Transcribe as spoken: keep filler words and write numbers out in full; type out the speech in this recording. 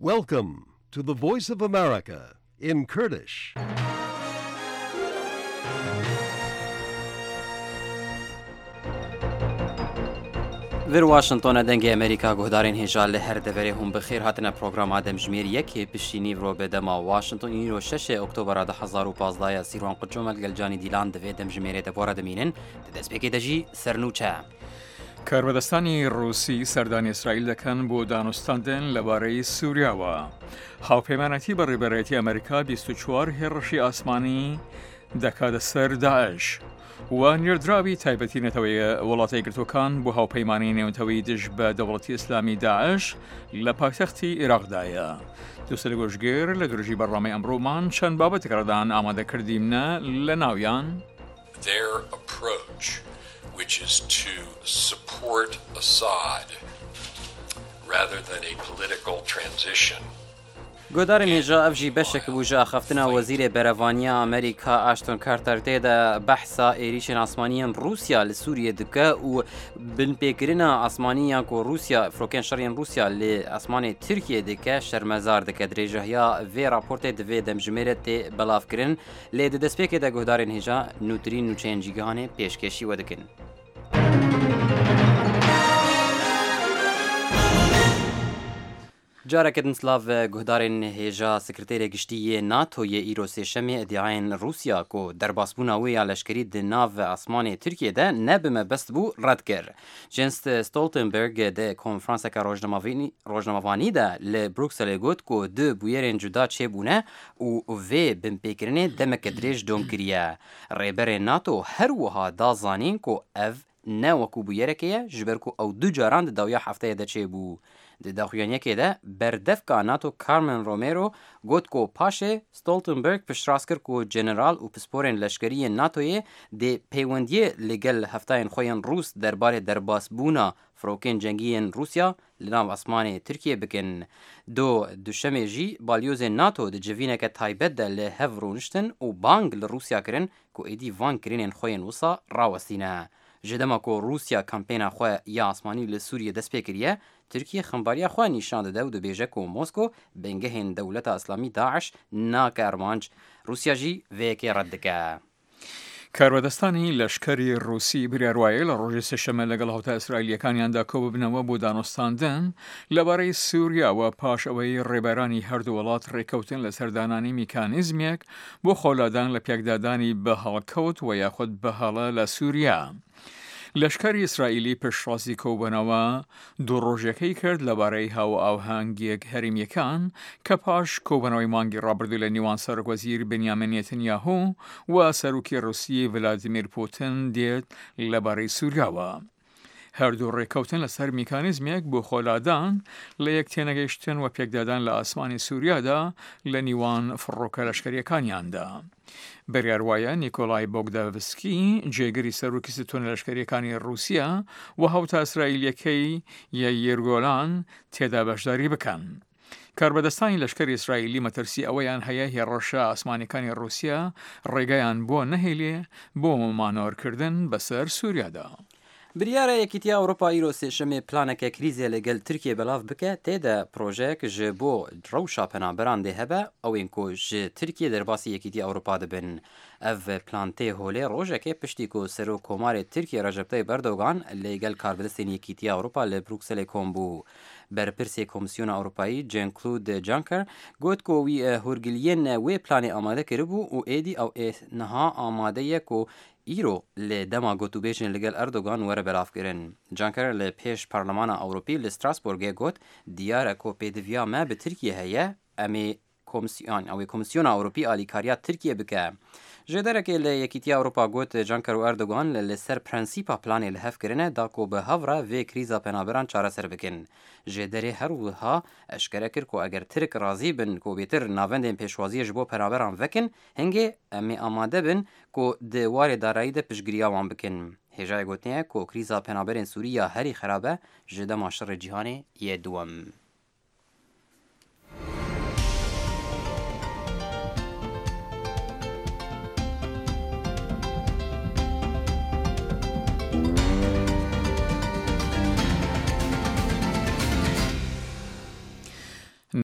Welcome to the Voice of America in Kurdish. در واشنطن دنگ امریکا گهدارین هجال لهر دوره هم بخیر هاتنه پروگرام آدم جمیر یکی پشتینی رو به دما واشنطن این رو شش اکتبر ده هزار و پانزده سیروان قجومل گلجانی دیلان دوه دم جمیره دبوره دمینن دست بکی دجی سرنوچه کاربدستانی روسی سردانی اسرائیل دکن بۆ دانوستاندن لەبارەی سووریاوە. هاوپەیمانەتی بە ڕێبەرەتی ئەمریکا بیست و چوار هێرشی ئاسمانی دەکاتە سەر داعش و نێردراوی تایبەتی نەتەوەیە وڵاتە یەکگرتووەکان بۆ هاوپەیمانی نێونەتەوەی دژ بە دەوڵەتی ئیسلامی داعش لە پایتەختی عێراقدایە. دووسە لە گۆژگێر لە درۆژی بەڕامەی ئەمڕۆمان چەند بابەتێک ڕەدان ئامادەکردیمنە لە ناویان their approach, which is to support Assad rather than a political transition. گودارین هجا افجی بشک بوجا خفتنا وزیر برەڤانیا ئەمریکا ئاشتۆن کارتەر تێدا بەحسا ئێریشên ئاسمانیان رووسیا لە سووریە دکە و بنپێکردنە ئاسمانیان کۆ رووسیا فرۆکێن شەڕیان رووسیا لێ ئاسمانی تورکیە دکە شەرمەزار دکە درێژەهیا vê راپۆرتێ divê demjimêre tê belavkirin lê di destpêkê de guhdarên hêja nûtirîn nûçeyên cîgihanê pêşkêşî we dikin. جارەکردن سلااف گوهدارên hêja sekretêrê giştî NATOyê îro sêşemê iddiayên Rûsya ku derbasbûna wê ya leşkerî di nav asmanê Tirkiyê de ne bi mebest bû red kir. Jens Stoltenberg di konferanseka rojnamavanî de li Brukselê got ku du bûyerên cuda çêbûne û vê binpêkirinê demeke dirêj dom kiriye. Rêberên NATO her wiha da zanîn ku ev ne wekû bûyereke ye ji ber ku ew du caran di dawiya hefteyê de çêbû. Di daxuyaniyekê de berdevka NATO Carmen Romero got ku paşê Stoltenberg piştrast kir ku general û pisporên leşkeriyên NATOyê dê peywendiyê lêgel heftayên xwe yên Rûs derbarê derbasbûna firokên cengiyên Rûsya li nav asmanê Tirkiye bikin. Do duşemê jî balyozên NATO di civîneke taybet de li hev rûniştin û bang li Rûsya kirin ku êdî van kirînên xwe yên wisa rawestîne. Ji dema ku Rûsya kampêna xwe ya asmanî li Sûriyê dest pê kiriye, Tirkiye xembariya xwe nîşan dide û dibêje ku Mosko bingehên dewleta Îslamî Daeş nake ermanc. Rûsya jî vêyekê red dike. کاربەدەستانی لەشکەری رووسی بریاروایە لە ڕۆژی سێشەمە لەگەڵ هاوتا ئیسرائیلیەکانیاندا کۆببنەوە بۆ دانوستاندن لەبارەی سووریاوە پاش ئەوەی ڕێبەرانی هەردوو وڵات ڕێکەوتن لە سەردانانی میکانیزمێک بۆ خۆلادان لە پێکدادانی بەهەڵکەوت و یاخود بەهەڵە لە سووریا. لەشکەری ئیسرائیلی پشتڕاستی کۆبوونەوە دوو ڕۆژەکەی کرد لەبارەی هاو ئاوهانگیەک هەرێمیەکان کە پاش کۆبوونەوەی مانگی ڕابردوو لە نیوان سەرۆکوەزیر بنیامین نێتنیاهو و سەرۆکی ڕووسی ڤلادیمیر پوتین دێت لەبارەی سووریاوە. هەردوو ڕێکەوتن لەسەر میکانیزمێک بۆ خۆلادان لە یەک تێنەگەیشتن و پێکدادان لە ئاسمانی سووریادا لە نیوان فڕۆکە لەشکریەکانیاندا. بەریاروایە نیکۆلای بۆگداڤسکی جێگەری سەرۆکی ستۆنە لەشکریەکانی رووسیا و هاوتا ئیسرائیلیەکەی یایرگۆلان تێدا بەشداری بکەن. کاربەدەستانی لەشکری ئیسرائیلی مەترسی ئەوەیان هەیە هێڕەشە ئاسمانیەکانی رووسیا ڕێگەیان بۆ نەهێلێ بۆ مانۆرکردن بەسەر سووریادا. بریارە یەکیتیا ئەوروپا ئیرۆ سێشەمێ پلانێکە کریزیە لەگەل تورکیە بەلاف بکە تێدا پرۆژەیەک ji بۆ ڕەوشا پەنابەران دێ هەبە ئەوێن کۆ ji تورکیە دەرباسی یەکیتی ئەوروپا دەبن. ئەڤ پلانتێ هۆلێ ڕۆژێکێ پشتی کۆ سەرۆک کۆمارێ تورکیە ڕەجەب تایب ئەردۆغان لەگەل کاربەدەستێن یەکیتی ئەوروپا لە بروکسلێ کۆم بوو. بەرپرسێ کۆمسیۆنە ئەوروپایی جێن کلود جانکر گوت کۆ وی هورگلیەن وێ پلانێ ئامادە کربوو و ئێدی ئەو ئێنەها ئامادەیە کۆ ئیرۆ لێ دەما گوتوبێژن لەگەل ئەردۆگان وەرە بەلافکردن. جانکر لە پێش پەرلەمانە ئەوروپی لە ستراسبۆرگێ گوت دیارە کۆ پێدڤیا مە بە تورکیە هەیە ئەمێ کۆمسیۆن ئەوەی کۆمسیۆنە ئەوروپی ئالیکاریا تورکیە بکە. ژێدەرێکێ لە یەکیتی ئەوروپا گوت جانکر و ئەردۆگان لەسەر پرەنسیپا پلانێ لە هەفکردنە دا کۆ بە هەڤرا vê کریزا پەنابەران چارەسەر بکن. ژێدەرێ هەروەها ئەشکەرە کرد کۆ ئەگەر ترک ڕازی بن کۆ بێتر ناوەندێن پێشوازیەش بۆ پەنابەران vەکن هەنگێ ئەمێ ئامادە بن کۆ دێوارێ دارایی دە پشتگیریاوان بکن. هێژای گوتنیە کۆ کریزا پەنابەرên سووریا هەری خراپە ji dema şerê cîhanê yê duwem.